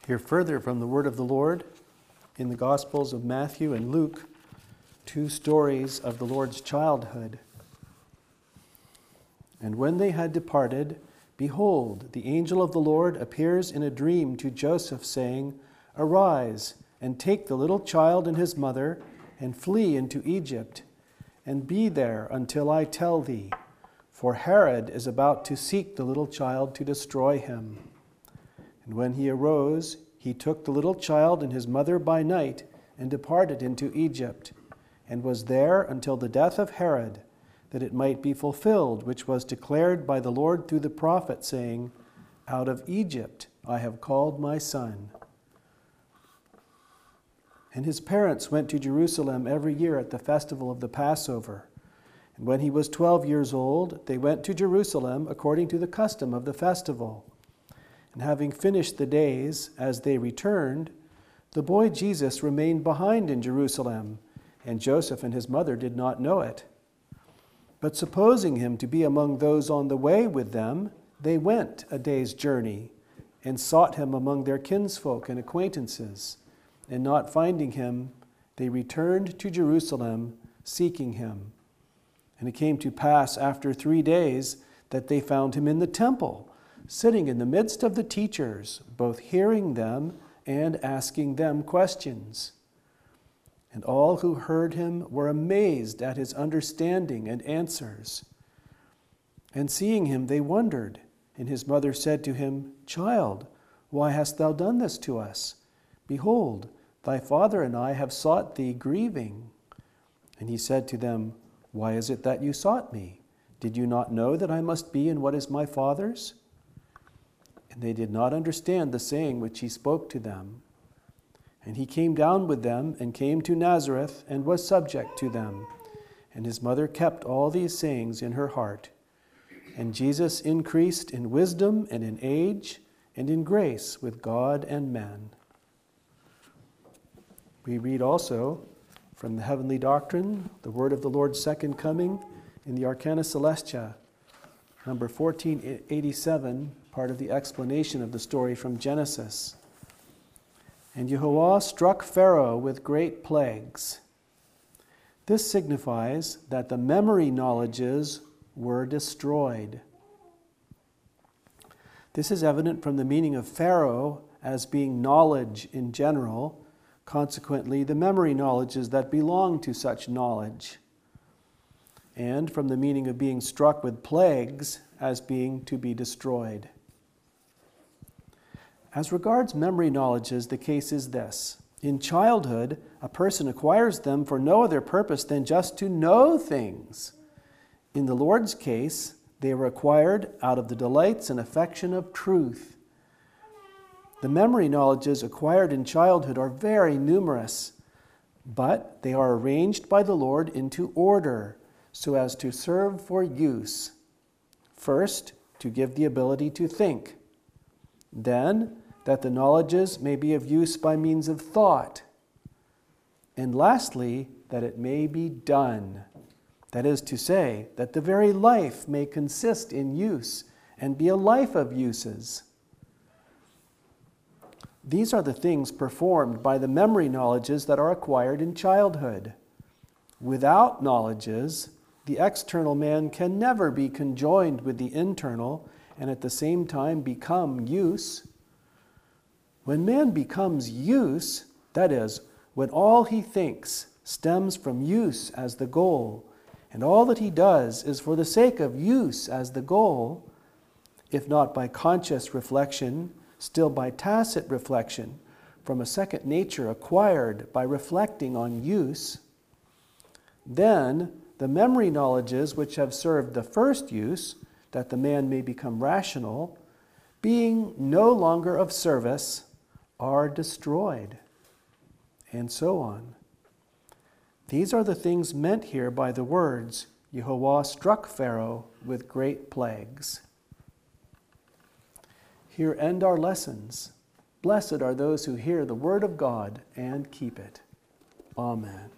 Hear further from the word of the Lord in the Gospels of Matthew and Luke, two stories of the Lord's childhood. And when they had departed, behold, the angel of the Lord appears in a dream to Joseph, saying, Arise, and take the little child and his mother, and flee into Egypt, and be there until I tell thee, for Herod is about to seek the little child to destroy him. And when he arose, he took the little child and his mother by night, and departed into Egypt, and was there until the death of Herod, that it might be fulfilled, which was declared by the Lord through the prophet, saying, Out of Egypt I have called my son. And his parents went to Jerusalem every year at the festival of the Passover. And when he was 12 years old, they went to Jerusalem according to the custom of the festival. And having finished the days, as they returned, the boy Jesus remained behind in Jerusalem, and Joseph and his mother did not know it. But supposing him to be among those on the way with them, they went a day's journey, and sought him among their kinsfolk and acquaintances. And not finding him, they returned to Jerusalem, seeking him. And it came to pass after 3 days that they found him in the temple, sitting in the midst of the teachers, both hearing them and asking them questions. And all who heard him were amazed at his understanding and answers. And seeing him, they wondered. And his mother said to him, Child, why hast thou done this to us? Behold, thy father and I have sought thee grieving. And he said to them, Why is it that you sought me? Did you not know that I must be in what is my father's? And they did not understand the saying which he spoke to them. And he came down with them, and came to Nazareth, and was subject to them. And his mother kept all these sayings in her heart. And Jesus increased in wisdom and in age, and in grace with God and men. We read also from the Heavenly Doctrine, the Word of the Lord's Second Coming, in the Arcana Celestia, number 1487, part of the explanation of the story from Genesis. And Yehovah struck Pharaoh with great plagues. This signifies that the memory knowledges were destroyed. This is evident from the meaning of Pharaoh as being knowledge in general, consequently the memory knowledges that belong to such knowledge, and from the meaning of being struck with plagues as being to be destroyed. As regards memory knowledges, the case is this. In childhood, a person acquires them for no other purpose than just to know things. In the Lord's case, they were acquired out of the delights and affection of truth. The memory knowledges acquired in childhood are very numerous, but they are arranged by the Lord into order so as to serve for use. First, to give the ability to think. Then, that the knowledges may be of use by means of thought. And lastly, that it may be done. That is to say, that the very life may consist in use and be a life of uses. These are the things performed by the memory knowledges that are acquired in childhood. Without knowledges, the external man can never be conjoined with the internal and at the same time become use. When man becomes use, that is, when all he thinks stems from use as the goal, and all that he does is for the sake of use as the goal, if not by conscious reflection, still by tacit reflection, from a second nature acquired by reflecting on use, then the memory knowledges which have served the first use, that the man may become rational, being no longer of service, are destroyed, and so on. These are the things meant here by the words, Yehovah struck Pharaoh with great plagues. Here end our lessons. Blessed are those who hear the word of God and keep it. Amen.